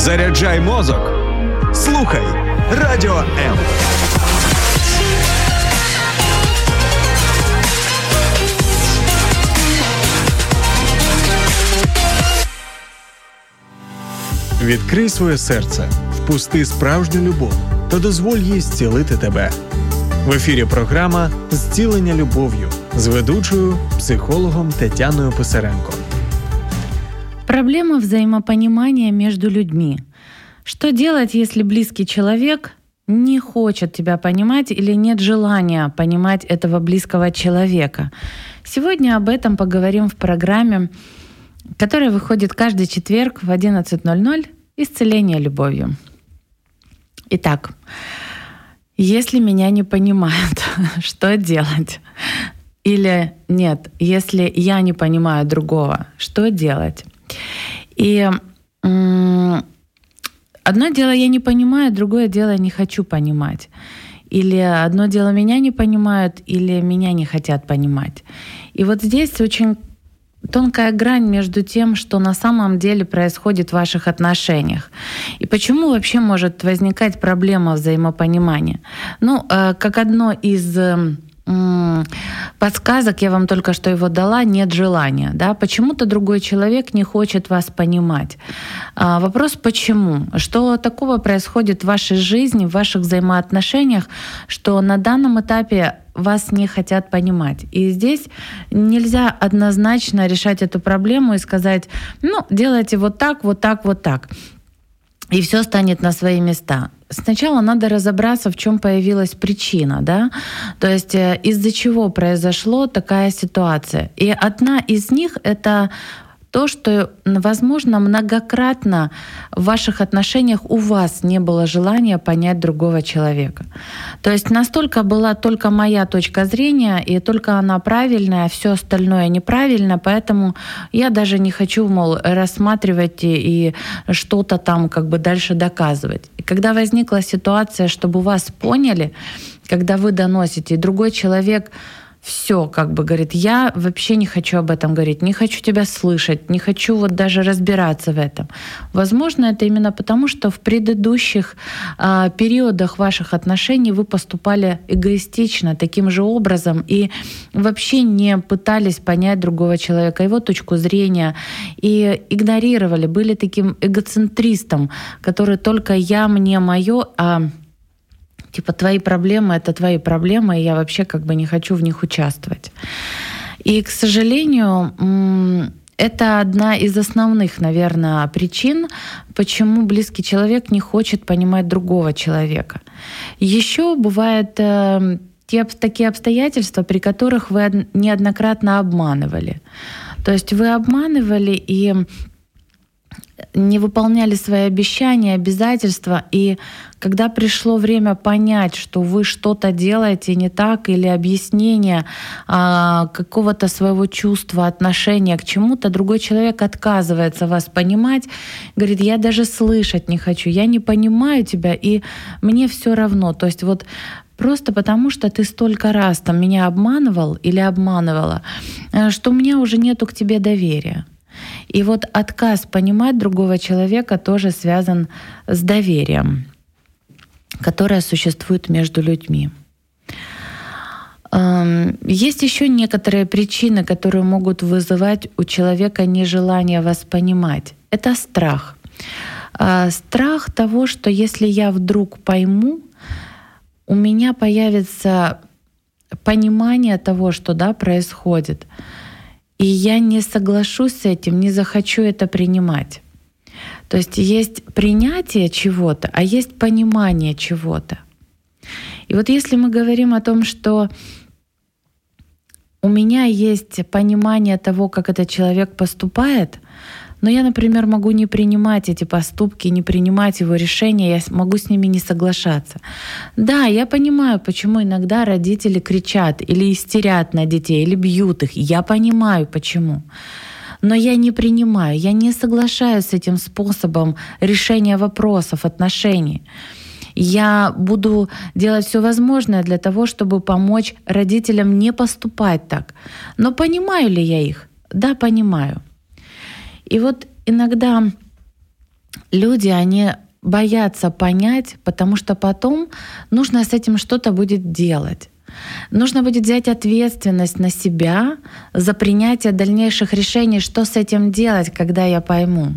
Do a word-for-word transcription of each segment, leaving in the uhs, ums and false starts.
Заряджай мозок. Слухай Радіо М. Відкрий своє серце, впусти справжню любов та дозволь їй зцілити тебе. В ефірі програма «Зцілення любов'ю» з ведучою, психологом Тетяною Писаренко. Проблема взаимопонимания между людьми. Что делать, если близкий человек не хочет тебя понимать или нет желания понимать этого близкого человека? Сегодня об этом поговорим в программе, которая выходит каждый четверг в одиннадцать ноль ноль «Исцеление любовью». Итак, если меня не понимают, что делать? Или нет, если я не понимаю другого, что делать? И м- одно дело я не понимаю, другое дело не хочу понимать. Или одно дело меня не понимают, или меня не хотят понимать. И вот здесь очень тонкая грань между тем, что на самом деле происходит в ваших отношениях. И почему вообще может возникать проблема взаимопонимания? Ну, как одно из подсказок, я вам только что его дала, нет желания. Да? Почему-то другой человек не хочет вас понимать. А вопрос почему? Что такого происходит в вашей жизни, в ваших взаимоотношениях, что на данном этапе вас не хотят понимать. И здесь нельзя однозначно решать эту проблему и сказать, ну, делайте вот так, вот так, вот так. И все станет на свои места. Сначала надо разобраться, в чем появилась причина, да, то есть из-за чего произошла такая ситуация. И одна из них — это то, что, возможно, многократно в ваших отношениях у вас не было желания понять другого человека. То есть настолько была только моя точка зрения, и только она правильная, а все остальное неправильно, поэтому я даже не хочу, мол, рассматривать и, и что-то там как бы дальше доказывать. И когда возникла ситуация, чтобы вас поняли, когда вы доносите, и другой человек все, как бы говорит, я вообще не хочу об этом говорить, не хочу тебя слышать, не хочу вот даже разбираться в этом. Возможно, это именно потому, что в предыдущих а, периодах ваших отношений вы поступали эгоистично, таким же образом, и вообще не пытались понять другого человека, его точку зрения, и игнорировали, были таким эгоцентристом, который только я, мне, моё, а типа твои проблемы — это твои проблемы, и я вообще как бы не хочу в них участвовать. И, к сожалению, это одна из основных, наверное, причин, почему близкий человек не хочет понимать другого человека. Еще бывают те, такие обстоятельства, при которых вы неоднократно обманывали. То есть вы обманывали и не выполняли свои обещания, обязательства, и когда пришло время понять, что вы что-то делаете не так, или объяснение а, какого-то своего чувства, отношения к чему-то, другой человек отказывается вас понимать, говорит, я даже слышать не хочу, я не понимаю тебя, и мне все равно. То есть вот просто потому, что ты столько раз там меня обманывал или обманывала, что у меня уже нету к тебе доверия. И вот отказ понимать другого человека тоже связан с доверием, которое существует между людьми. Есть еще некоторые причины, которые могут вызывать у человека нежелание вас понимать. Это страх. Страх того, что если я вдруг пойму, у меня появится понимание того, что да, происходит, и я не соглашусь с этим, не захочу это принимать. То есть есть принятие чего-то, а есть понимание чего-то. И вот если мы говорим о том, что у меня есть понимание того, как этот человек поступает, но я, например, могу не принимать эти поступки, не принимать его решения, я могу с ними не соглашаться. Да, я понимаю, почему иногда родители кричат или истерят на детей, или бьют их. Я понимаю, почему. Но я не принимаю, я не соглашаюсь с этим способом решения вопросов, отношений. Я буду делать все возможное для того, чтобы помочь родителям не поступать так. Но понимаю ли я их? Да, понимаю. И вот иногда люди, они боятся понять, потому что потом нужно с этим что-то будет делать. Нужно будет взять ответственность на себя за принятие дальнейших решений, что с этим делать, когда я пойму.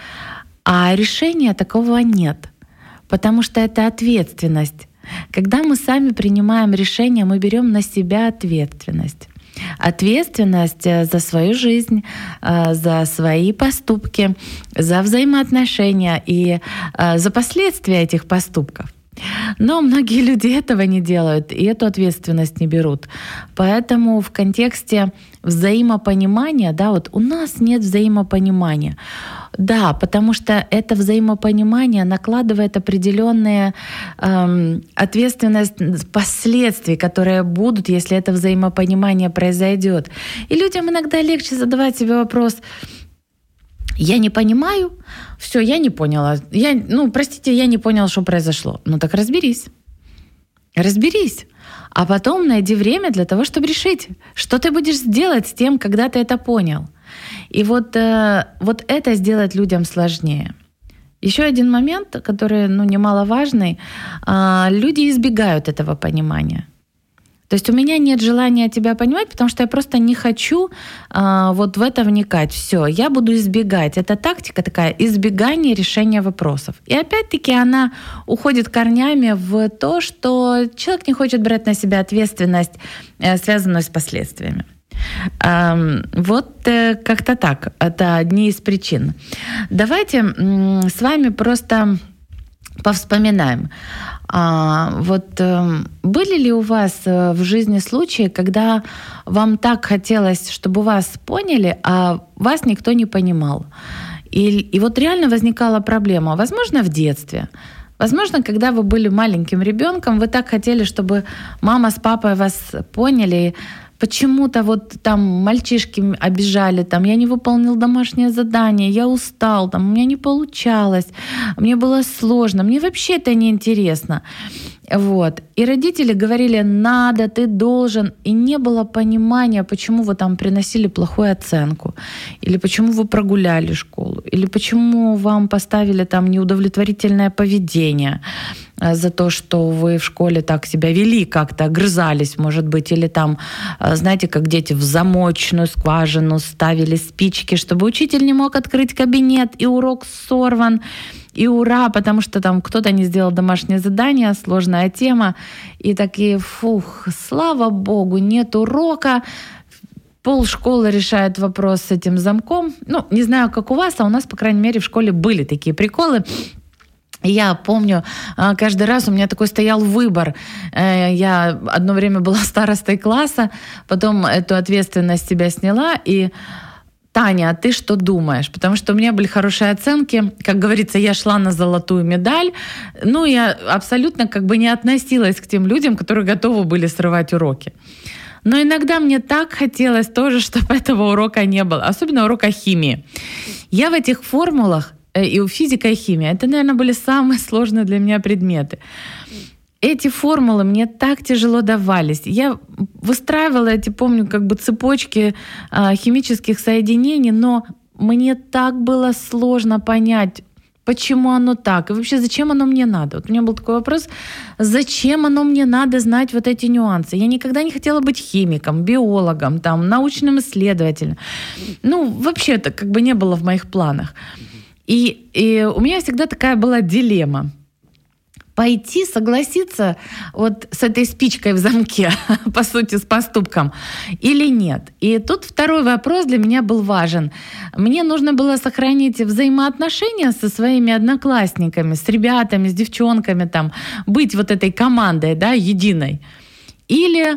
А решения такого нет, потому что это ответственность. Когда мы сами принимаем решение, мы берем на себя ответственность. Ответственность за свою жизнь, за свои поступки, за взаимоотношения и за последствия этих поступков. Но многие люди этого не делают и эту ответственность не берут. Поэтому в контексте взаимопонимания, да, вот у нас нет взаимопонимания. Да, потому что это взаимопонимание накладывает определенные эм, ответственность последствий, которые будут, если это взаимопонимание произойдет. И людям иногда легче задавать себе вопрос: я не понимаю, все, я не поняла. Я, ну, простите, я не понял, что произошло. Ну так разберись. Разберись. А потом найди время для того, чтобы решить, что ты будешь делать с тем, когда ты это понял. И вот, э, вот это сделать людям сложнее. Еще один момент, который, ну, немаловажный. Э, люди избегают этого понимания. То есть у меня нет желания тебя понимать, потому что я просто не хочу а, вот в это вникать. Все, я буду избегать. Это тактика такая, избегание решения вопросов. И опять-таки она уходит корнями в то, что человек не хочет брать на себя ответственность, связанную с последствиями. А, вот как-то так. Это одни из причин. Давайте с вами просто повспоминаем. А, вот э, были ли у вас э, в жизни случаи, когда вам так хотелось, чтобы вас поняли, а вас никто не понимал? И, и вот реально возникала проблема. Возможно, в детстве. Возможно, когда вы были маленьким ребенком, вы так хотели, чтобы мама с папой вас поняли. Почему-то вот там мальчишки обижали, там я не выполнил домашнее задание, я устал, там у меня не получалось, мне было сложно, мне вообще это не интересно. Вот. И родители говорили: надо, ты должен. И не было понимания, почему вы там приносили плохую оценку, или почему вы прогуляли школу, или почему вам поставили там неудовлетворительное поведение за то, что вы в школе так себя вели, как-то огрызались, может быть, или там, знаете, как дети в замочную скважину ставили спички, чтобы учитель не мог открыть кабинет, и урок сорван, и ура, потому что там кто-то не сделал домашнее задание, сложная тема, и такие: фух, слава богу, нет урока, полшколы решает вопрос с этим замком. Ну, не знаю, как у вас, а у нас, по крайней мере, в школе были такие приколы. Я помню, каждый раз у меня такой стоял выбор. Я одно время была старостой класса, потом эту ответственность с себя сняла, и: Таня, а ты что думаешь? Потому что у меня были хорошие оценки. Как говорится, я шла на золотую медаль. Ну, я абсолютно как бы не относилась к тем людям, которые готовы были срывать уроки. Но иногда мне так хотелось тоже, чтобы этого урока не было. Особенно урока химии. Я в этих формулах, и у физика и химия, это, наверное, были самые сложные для меня предметы. Эти формулы мне так тяжело давались. Я выстраивала эти, помню, как бы цепочки а, химических соединений, но мне так было сложно понять, почему оно так, и вообще зачем оно мне надо. Вот у меня был такой вопрос: зачем оно мне надо знать вот эти нюансы? Я никогда не хотела быть химиком, биологом, там, научным исследователем. Ну, вообще это как бы не было в моих планах. И, и у меня всегда такая была дилемма: пойти согласиться вот с этой спичкой в замке, по сути, с поступком, или нет. И тут второй вопрос для меня был важен. Мне нужно было сохранить взаимоотношения со своими одноклассниками, с ребятами, с девчонками, там, быть вот этой командой, да, единой. Или...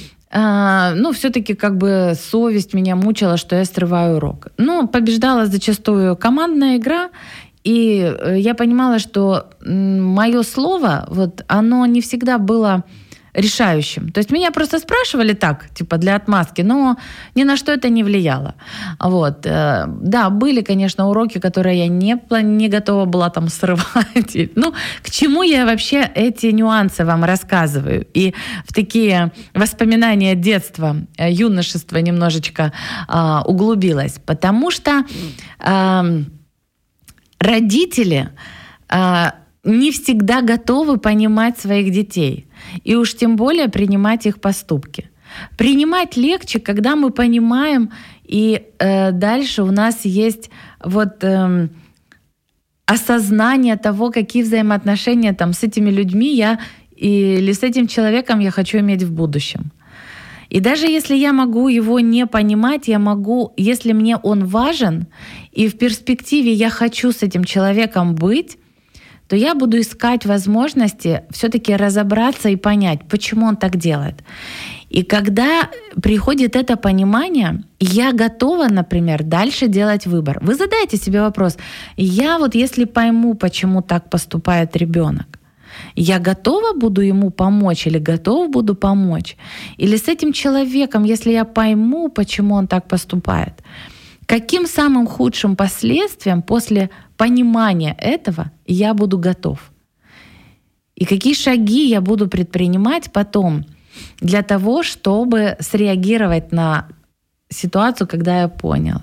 Ну, все-таки как бы совесть меня мучила, что я срываю урок. Ну, побеждала зачастую командная игра, и я понимала, что мое слово, вот, оно не всегда было решающим. То есть меня просто спрашивали так, типа для отмазки, но ни на что это не влияло. Вот. Да, были, конечно, уроки, которые я не, не готова была там срывать. Ну, к чему я вообще эти нюансы вам рассказываю? И в такие воспоминания детства, юношества немножечко а, углубилась. Потому что... А, Родители не всегда готовы понимать своих детей, и уж тем более принимать их поступки. Принимать легче, когда мы понимаем, и э, дальше у нас есть вот э, осознание того, какие взаимоотношения там, с этими людьми я или с этим человеком я хочу иметь в будущем. И даже если я могу его не понимать, я могу, если мне он важен, и в перспективе я хочу с этим человеком быть, то я буду искать возможности все-таки разобраться и понять, почему он так делает. И когда приходит это понимание, я готова, например, дальше делать выбор. Вы задаете себе вопрос: я вот если пойму, почему так поступает ребенок, я готова буду ему помочь или готов буду помочь? Или с этим человеком, если я пойму, почему он так поступает, каким самым худшим последствиям после понимания этого я буду готов? И какие шаги я буду предпринимать потом для того, чтобы среагировать на ситуацию, когда я понял?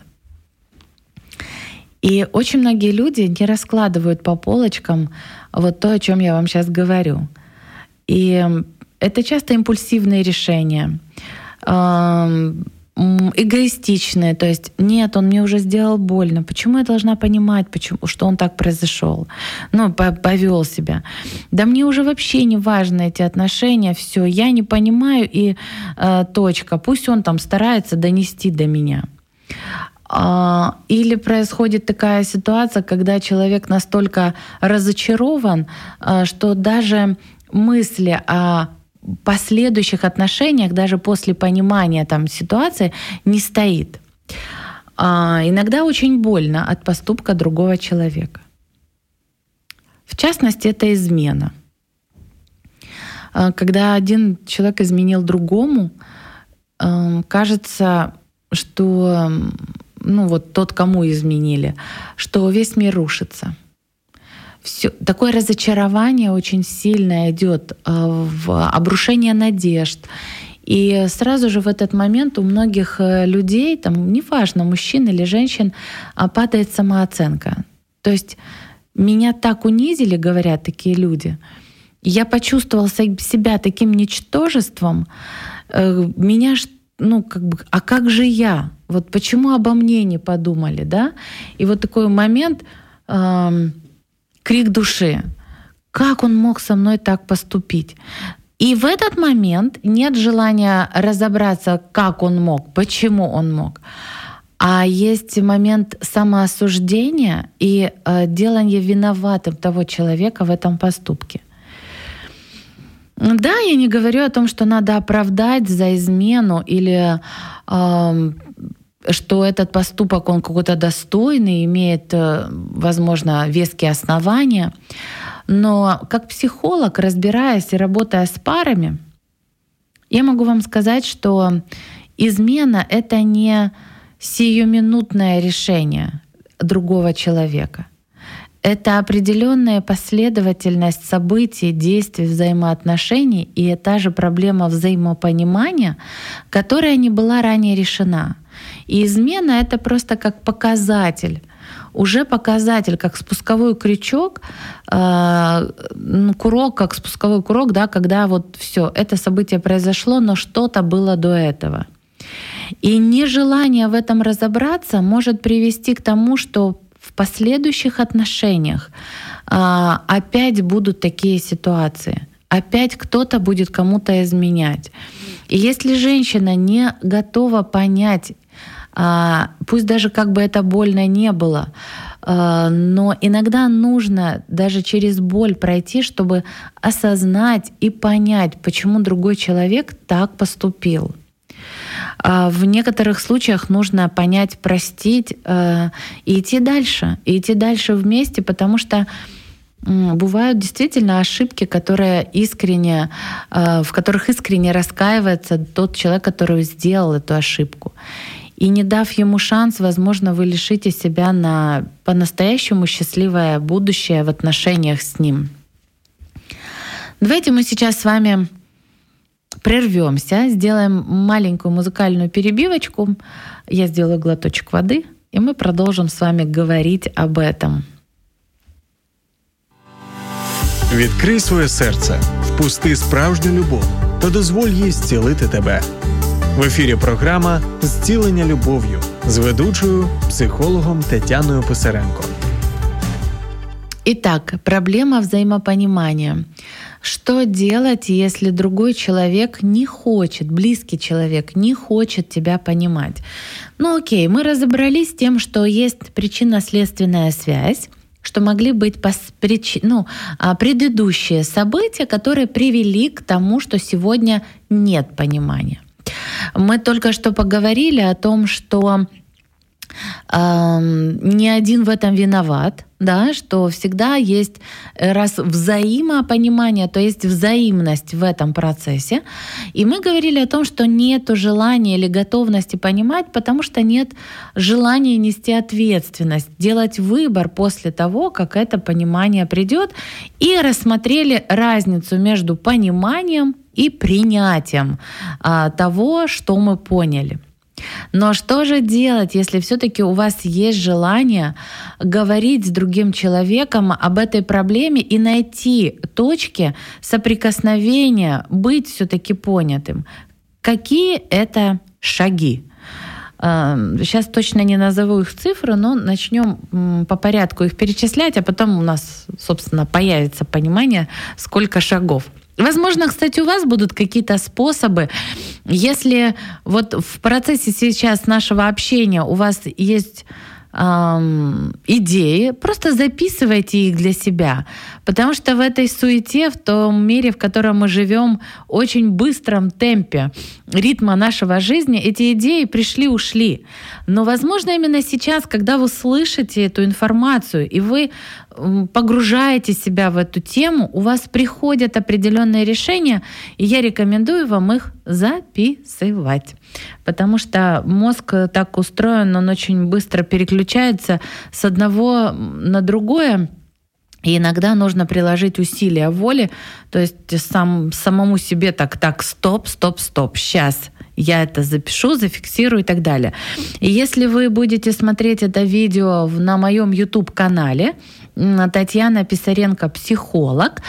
И очень многие люди не раскладывают по полочкам вот то, о чем я вам сейчас говорю. И это часто импульсивные решения, эгоистичные, то есть нет, он мне уже сделал больно, почему я должна понимать, почему, что он так произошел, ну, повел себя. Да мне уже вообще не важны эти отношения, все, я не понимаю, и э, точка, пусть он там старается донести до меня. Или происходит такая ситуация, когда человек настолько разочарован, что даже мысли о последующих отношениях, даже после понимания там ситуации, не стоит. А иногда очень больно от поступка другого человека. В частности, это измена. Когда один человек изменил другому, кажется, что ну вот тот, кому изменили, что весь мир рушится. Всё, такое разочарование очень сильно идет в обрушение надежд. И сразу же в этот момент у многих людей, там, неважно, мужчин или женщин, падает самооценка. То есть меня так унизили, говорят такие люди, я почувствовал себя таким ничтожеством, меня, ну, как бы, а как же я? Вот почему обо мне не подумали, да? И вот такой момент, э, крик души. Как он мог со мной так поступить? И в этот момент нет желания разобраться, как он мог, почему он мог. А есть момент самоосуждения и э, делания виноватым того человека в этом поступке. Да, я не говорю о том, что надо оправдать за измену или э, что этот поступок, он какой-то достойный, имеет, возможно, веские основания. Но как психолог, разбираясь и работая с парами, я могу вам сказать, что измена — это не сиюминутное решение другого человека. Это определенная последовательность событий, действий, взаимоотношений, и та же проблема взаимопонимания, которая не была ранее решена. И измена — это просто как показатель, уже показатель, как спусковой крючок, э, ну, курок, как спусковой курок, да, когда вот все, это событие произошло, но что-то было до этого. И нежелание в этом разобраться может привести к тому, что в последующих отношениях э, опять будут такие ситуации. Опять кто-то будет кому-то изменять. И если женщина не готова понять, а, пусть даже как бы это больно не было, а, но иногда нужно даже через боль пройти, чтобы осознать и понять, почему другой человек так поступил. А в некоторых случаях нужно понять, простить а, и идти дальше, и идти дальше вместе, потому что бывают действительно ошибки, которые искренне, в которых искренне раскаивается тот человек, который сделал эту ошибку. И не дав ему шанс, возможно, вы лишите себя на по-настоящему счастливое будущее в отношениях с ним. Давайте мы сейчас с вами прервемся, сделаем маленькую музыкальную перебивочку. Я сделаю глоточек воды, и мы продолжим с вами говорить об этом. Відкрий своє серце, впусти справжню любов та дозволь їй зцілити тебе. В ефірі програма «Зцілення любов'ю» з ведучою, психологом Тетяною Писаренко. Итак, проблема взаимопонимания. Что делать, если другой человек не хочет, близкий человек не хочет тебя понимать? Ну окей, мы разобрались с тем, что есть причинно-следственная связь, что могли быть ну, предыдущие события, которые привели к тому, что сегодня нет понимания. Мы только что поговорили о том, что э, не один в этом виноват, да, что всегда есть, раз взаимопонимание, то есть взаимность в этом процессе. И мы говорили о том, что нет желания или готовности понимать, потому что нет желания нести ответственность, делать выбор после того, как это понимание придет. И рассмотрели разницу между пониманием и принятием а, того, что мы поняли. Но что же делать, если все-таки у вас есть желание говорить с другим человеком об этой проблеме и найти точки соприкосновения, быть все-таки понятым? Какие это шаги? Сейчас точно не назову их цифры, но начнем по порядку их перечислять, а потом у нас, собственно, появится понимание, сколько шагов. Возможно, кстати, у вас будут какие-то способы. Если вот в процессе сейчас нашего общения у вас есть эм, идеи, просто записывайте их для себя. Потому что в этой суете, в том мире, в котором мы живем, очень быстром темпе ритма нашего жизни, эти идеи пришли-ушли. Но, возможно, именно сейчас, когда вы слышите эту информацию, и вы погружаете себя в эту тему, у вас приходят определенные решения, и я рекомендую вам их записывать. Потому что мозг так устроен, он очень быстро переключается с одного на другое, и иногда нужно приложить усилия воли, то есть сам, самому себе так, так, стоп, стоп, стоп, сейчас я это запишу, зафиксирую и так далее. И если вы будете смотреть это видео на моем YouTube-канале, Татьяна Писаренко, психолог,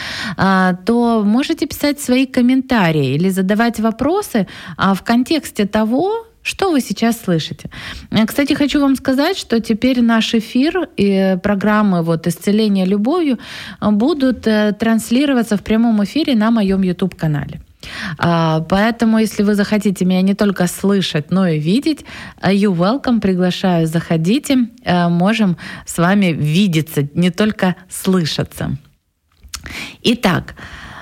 то можете писать свои комментарии или задавать вопросы в контексте того, что вы сейчас слышите. Кстати, хочу вам сказать, что теперь наш эфир и программы вот «Исцеление любовью» будут транслироваться в прямом эфире на моем YouTube-канале. Поэтому, если вы захотите меня не только слышать, но и видеть, you welcome, приглашаю, заходите, можем с вами видеться, не только слышаться. Итак,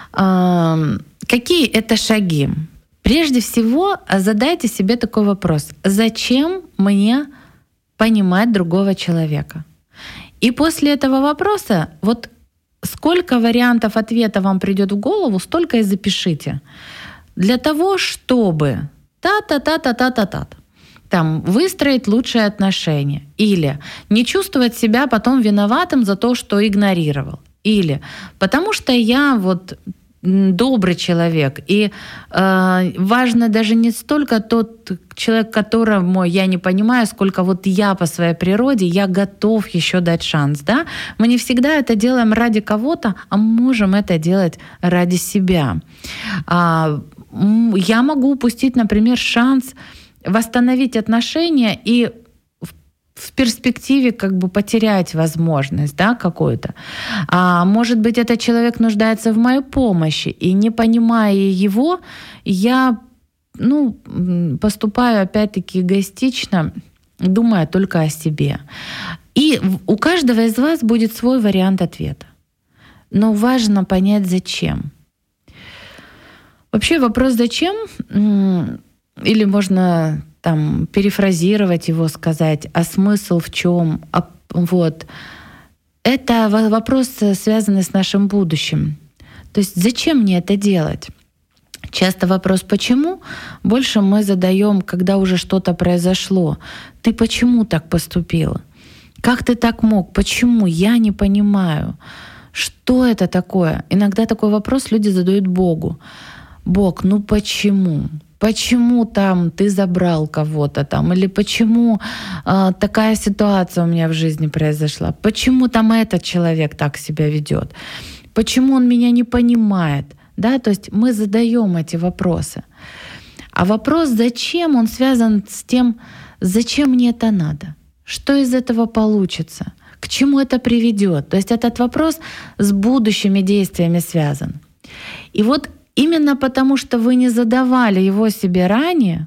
какие это шаги? Прежде всего, задайте себе такой вопрос. Зачем мне понимать другого человека? И после этого вопроса, вот сколько вариантов ответа вам придет в голову, столько и запишите. Для того, чтобы та-та-та-та-та-та-та, там, выстроить лучшие отношения. Или не чувствовать себя потом виноватым за то, что игнорировал. Или потому что я вот добрый человек. И э, важно даже не столько тот человек, которому я не понимаю, сколько вот я по своей природе, я готов еще дать шанс. Да? Мы не всегда это делаем ради кого-то, а можем это делать ради себя. А, я могу упустить, например, шанс восстановить отношения и в перспективе как бы потерять возможность, да, какую-то. А может быть, этот человек нуждается в моей помощи, и не понимая его, я ну, поступаю опять-таки эгоистично, думая только о себе. И у каждого из вас будет свой вариант ответа. Но важно понять, зачем. Вообще вопрос «зачем?» или можно там перефразировать его, сказать, а смысл в чем? А, вот. Это вопрос, связанный с нашим будущим. То есть зачем мне это делать? Часто вопрос «почему?» больше мы задаем, когда уже что-то произошло. Ты почему так поступила? Как ты так мог? Почему? Я не понимаю. Что это такое? Иногда такой вопрос люди задают Богу. Бог, ну почему? Почему там ты забрал кого-то там? Или почему э, такая ситуация у меня в жизни произошла? Почему там этот человек так себя ведет? почему он меня не понимает, да, то есть мы задаем эти вопросы. А вопрос «зачем?» он связан с тем, зачем мне это надо, что из этого получится, к чему это приведет. То есть этот вопрос с будущими действиями связан. И вот именно потому, что вы не задавали его себе ранее,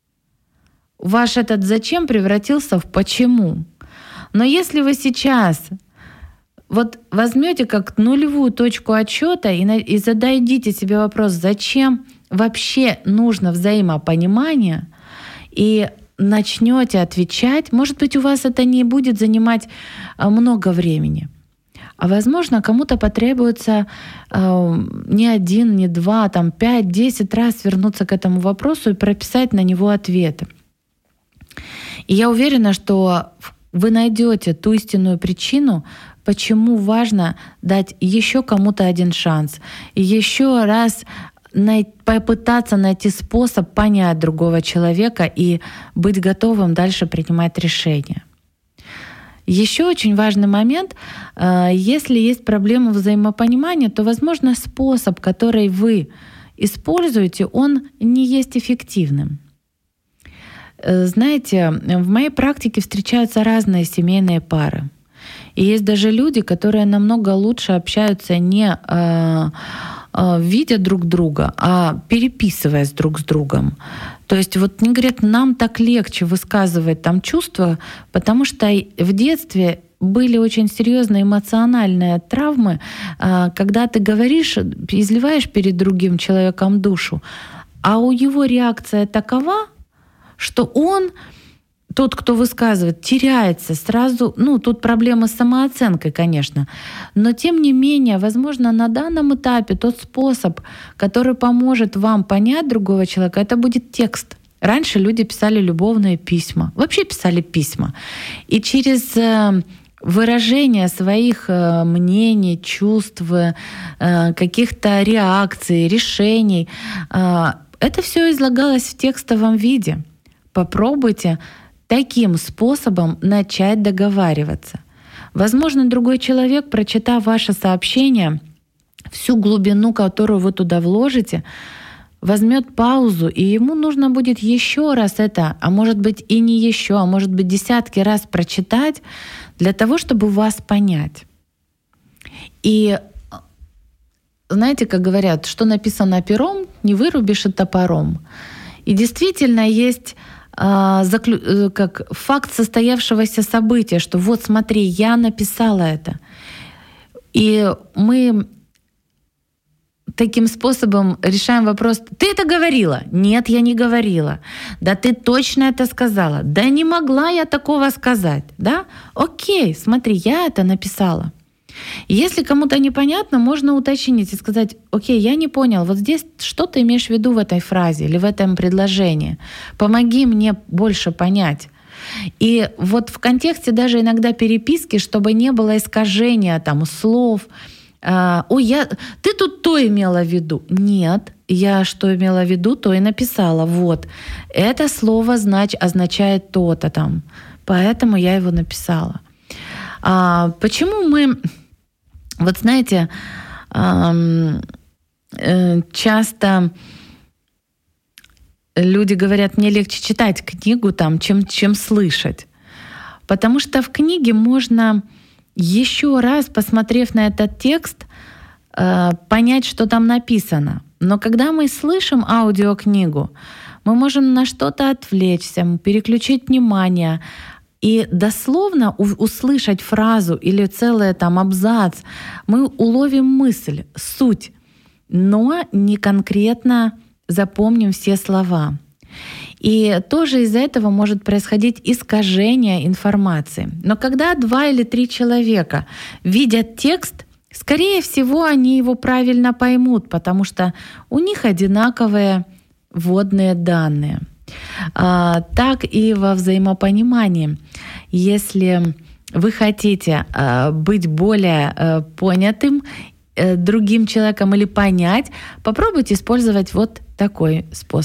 ваш этот «зачем» превратился в «почему». Но если вы сейчас вот возьмете как нулевую точку отсчета и, и зададите себе вопрос, зачем вообще нужно взаимопонимание, и начнете отвечать, может быть, у вас это не будет занимать много времени. А возможно, кому-то потребуется э, не один, не два, там пять, десять раз вернуться к этому вопросу и прописать на него ответы. И я уверена, что вы найдете ту истинную причину, почему важно дать еще кому-то один шанс, и еще раз най- попытаться найти способ понять другого человека и быть готовым дальше принимать решения. Еще очень важный момент, если есть проблема взаимопонимания, то, возможно, способ, который вы используете, он не есть эффективным. Знаете, в моей практике встречаются разные семейные пары. И есть даже люди, которые намного лучше общаются не видя друг друга, а переписываясь друг с другом. То есть вот они говорят, нам так легче высказывать там чувства, потому что в детстве были очень серьезные эмоциональные травмы, когда ты говоришь, изливаешь перед другим человеком душу, а у его реакция такова, что он, тот, кто высказывает, теряется сразу. Ну, тут проблема с самооценкой, конечно. Но тем не менее, возможно, на данном этапе тот способ, который поможет вам понять другого человека, это будет текст. Раньше люди писали любовные письма, вообще писали письма. И через выражение своих мнений, чувств, каких-то реакций, решений, это все излагалось в текстовом виде. Попробуйте таким способом начать договариваться. Возможно, другой человек, прочитав ваше сообщение, всю глубину, которую вы туда вложите, возьмет паузу, и ему нужно будет еще раз это, а может быть и не еще, а может быть десятки раз прочитать для того, чтобы вас понять. И знаете, как говорят, что написано пером, не вырубишь и топором. И действительно есть как факт состоявшегося события, что вот смотри, я написала это. И мы таким способом решаем вопрос: ты это говорила? Нет, я не говорила. Да ты точно это сказала? Да не могла я такого сказать. Да? Окей, смотри, я это написала. Если кому-то непонятно, можно уточнить и сказать: окей, я не понял, вот здесь что ты имеешь в виду в этой фразе или в этом предложении? Помоги мне больше понять. И вот в контексте даже иногда переписки, чтобы не было искажения там слов. Ой, я, ты тут то имела в виду? Нет, я что имела в виду, то и написала. Вот, это слово знач, означает то-то там, поэтому я его написала. А, почему мы... Вот знаете, часто люди говорят, мне легче читать книгу там, чем, чем слышать. Потому что в книге можно еще раз, посмотрев на этот текст, понять, что там написано. Но когда мы слышим аудиокнигу, мы можем на что-то отвлечься, переключить внимание, и дословно услышать фразу или целый там абзац, мы уловим мысль, суть, но не конкретно запомним все слова. И тоже из-за этого может происходить искажение информации. Но когда два или три человека видят текст, скорее всего, они его правильно поймут, потому что у них одинаковые вводные данные. А, так и во взаимопонимании. Если вы хотите а, быть более а, понятым а, другим человеком или понять, попробуйте использовать вот такой способ.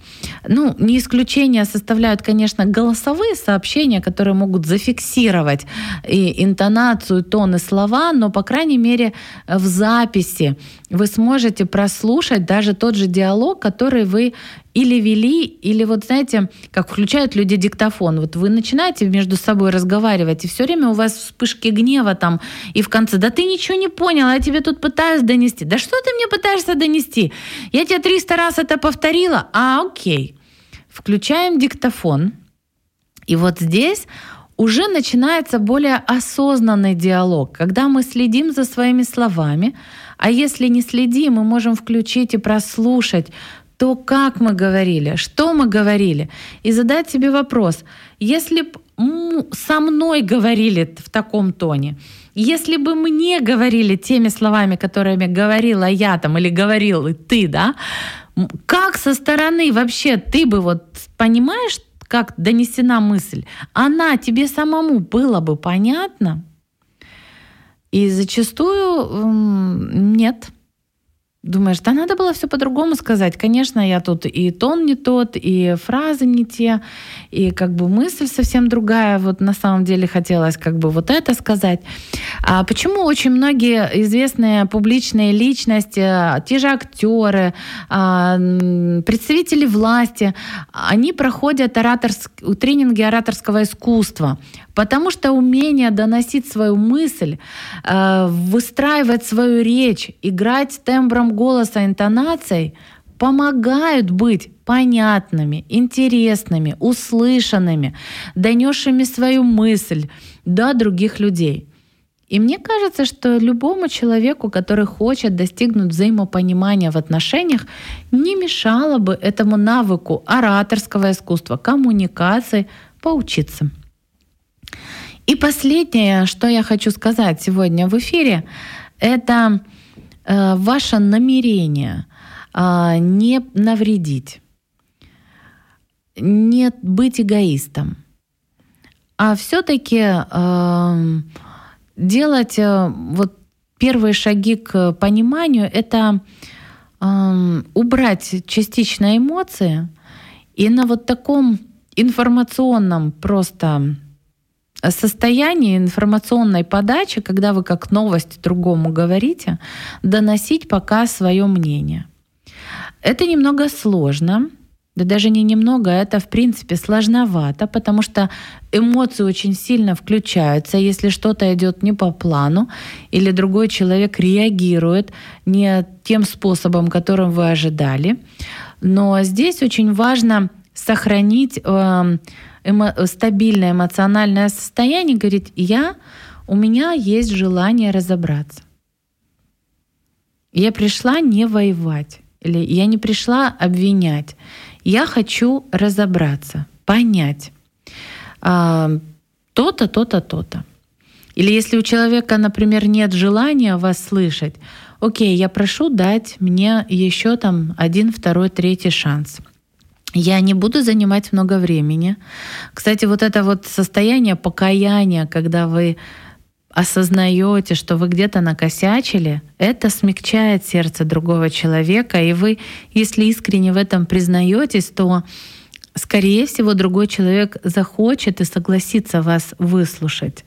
Ну, не исключение составляют, конечно, голосовые сообщения, которые могут зафиксировать и интонацию, тон и слова, но, по крайней мере, в записи вы сможете прослушать даже тот же диалог, который вы или вели, или вот знаете, как включают люди диктофон. Вот вы начинаете между собой разговаривать, и все время у вас вспышки гнева там, и в конце: да ты ничего не понял, я тебе тут пытаюсь донести. Да что ты мне пытаешься донести? Я тебе триста раз это повторила. А, окей. Включаем диктофон. И вот здесь уже начинается более осознанный диалог, когда мы следим за своими словами, а если не следим, мы можем включить и прослушать то, как мы говорили, что мы говорили, и задать себе вопрос: если бы со мной говорили в таком тоне, если бы мне говорили теми словами, которыми говорила я там, или говорил и ты, да, как со стороны вообще ты бы вот понимаешь, как донесена мысль, она тебе самому было бы понятна? И зачастую нет. Думаешь, да надо было все по-другому сказать. Конечно, я тут и тон не тот, и фразы не те, и как бы мысль совсем другая. Вот на самом деле хотелось как бы вот это сказать. А почему очень многие известные публичные личности, те же актеры, представители власти, они проходят ораторск... тренинги ораторского искусства? Потому что умение доносить свою мысль, выстраивать свою речь, играть тембром голоса, интонацией помогают быть понятными, интересными, услышанными, донесшими свою мысль до других людей. И мне кажется, что любому человеку, который хочет достигнуть взаимопонимания в отношениях, не мешало бы этому навыку ораторского искусства, коммуникации поучиться. И последнее, что я хочу сказать сегодня в эфире, это э, ваше намерение э, не навредить, не быть эгоистом, а все-таки э, делать э, вот первые шаги к пониманию, это э, убрать частично эмоции и на вот таком информационном просто состояние информационной подачи, когда вы как новость другому говорите, доносить пока свое мнение. Это немного сложно, да даже не немного, это в принципе сложновато, потому что эмоции очень сильно включаются, если что-то идет не по плану, или другой человек реагирует не тем способом, которым вы ожидали. Но здесь очень важно сохранить э, эмо- стабильное эмоциональное состояние, говорить: я, у меня есть желание разобраться. Я пришла не воевать, или я не пришла обвинять. Я хочу разобраться, понять а, то-то, то-то, то-то. Или если у человека, например, нет желания вас слышать, окей, я прошу дать мне еще там один, второй, третий шанс. Я не буду занимать много времени. Кстати, вот это вот состояние покаяния, когда вы осознаете, что вы где-то накосячили, это смягчает сердце другого человека, и вы, если искренне в этом признаетесь, то, скорее всего, другой человек захочет и согласится вас выслушать.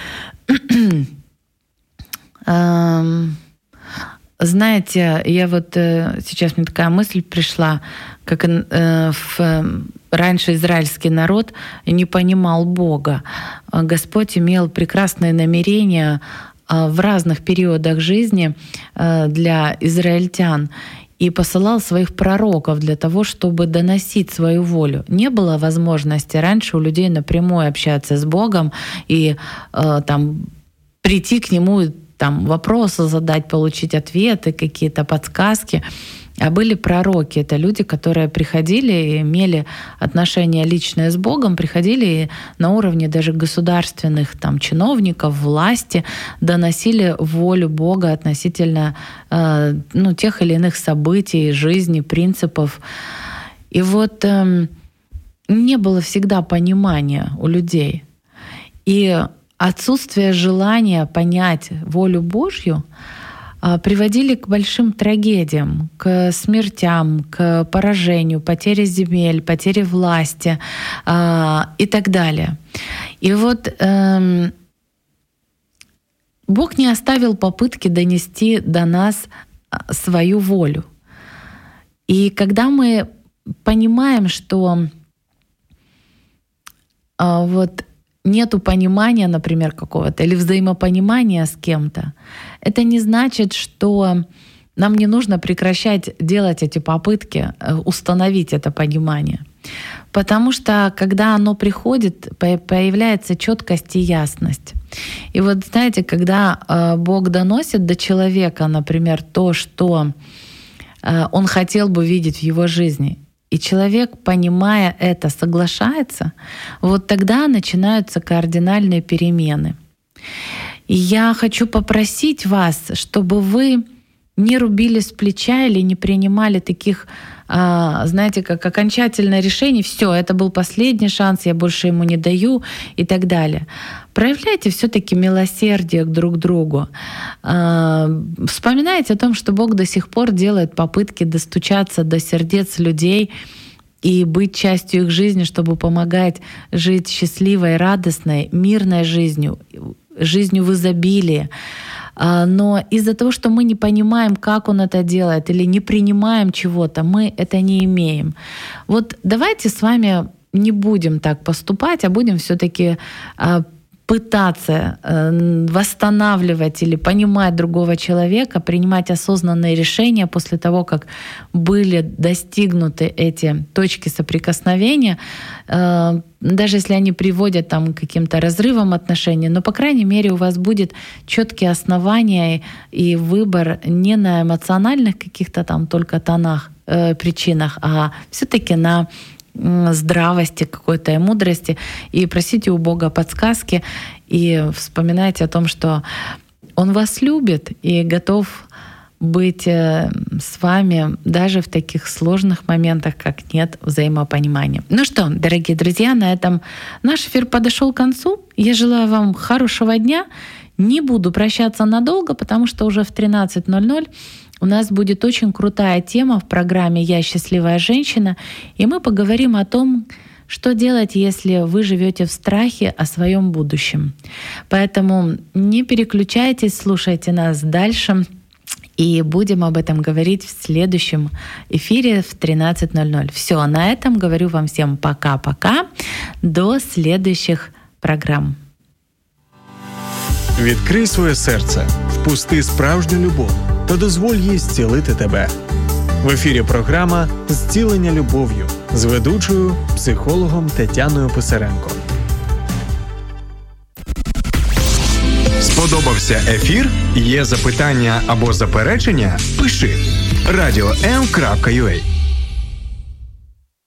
Знаете, я вот сейчас мне такая мысль пришла, как в, раньше израильский народ не понимал Бога. Господь имел прекрасные намерения в разных периодах жизни для израильтян и посылал своих пророков для того, чтобы доносить свою волю. Не было возможности раньше у людей напрямую общаться с Богом и там прийти к Нему, там вопросы задать, получить ответы, какие-то подсказки. А были пророки, это люди, которые приходили и имели отношения личные с Богом, приходили и на уровне даже государственных там, чиновников, власти доносили волю Бога относительно э, ну, тех или иных событий, жизни, принципов. И вот э, не было всегда понимания у людей. И отсутствие желания понять волю Божью приводили к большим трагедиям, к смертям, к поражению, потере земель, потере власти и так далее. И вот эм, Бог не оставил попытки донести до нас свою волю. И когда мы понимаем, что э, вот нету понимания, например, какого-то, или взаимопонимания с кем-то, это не значит, что нам не нужно прекращать делать эти попытки, установить это понимание. Потому что, когда оно приходит, появляется четкость и ясность. И вот знаете, когда Бог доносит до человека, например, то, что Он хотел бы видеть в его жизни, и человек, понимая это, соглашается, вот тогда начинаются кардинальные перемены. И я хочу попросить вас, чтобы вы не рубили с плеча или не принимали таких, знаете, как окончательное решение, все, это был последний шанс, я больше ему не даю и так далее. Проявляйте все-таки милосердие друг к другу. Вспоминайте о том, что Бог до сих пор делает попытки достучаться до сердец людей и быть частью их жизни, чтобы помогать жить счастливой, радостной, мирной жизнью, жизнью в изобилии. Но из-за того, что мы не понимаем, как Он это делает, или не принимаем чего-то, мы это не имеем. Вот давайте с вами не будем так поступать, а будем все-таки пытаться восстанавливать или понимать другого человека, принимать осознанные решения после того, как были достигнуты эти точки соприкосновения, даже если они приводят там, к каким-то разрывам отношений, но, по крайней мере, у вас будет четкие основания и выбор не на эмоциональных каких-то там только тонах, э, причинах, а все-таки на здравости какой-то и мудрости, и просите у Бога подсказки, и вспоминайте о том, что Он вас любит и готов быть с вами даже в таких сложных моментах, как нет взаимопонимания. Ну что, дорогие друзья, на этом наш эфир подошел к концу. Я желаю вам хорошего дня. Не буду прощаться надолго, потому что уже в тринадцать ноль ноль у нас будет очень крутая тема в программе «Я счастливая женщина», и мы поговорим о том, что делать, если вы живете в страхе о своем будущем. Поэтому не переключайтесь, слушайте нас дальше, и будем об этом говорить в следующем эфире в тринадцать ноль ноль. Все, на этом говорю вам всем пока-пока. До следующих програм. Відкрий своє серце, впусти справжню любов та дозволь їй зцілити тебе. В ефірі програма «Зцілення любов'ю» з ведучою, психологом Тетяною Писаренко. Сподобався ефір? Є запитання або заперечення? Пиши радіо ем крапка ю а.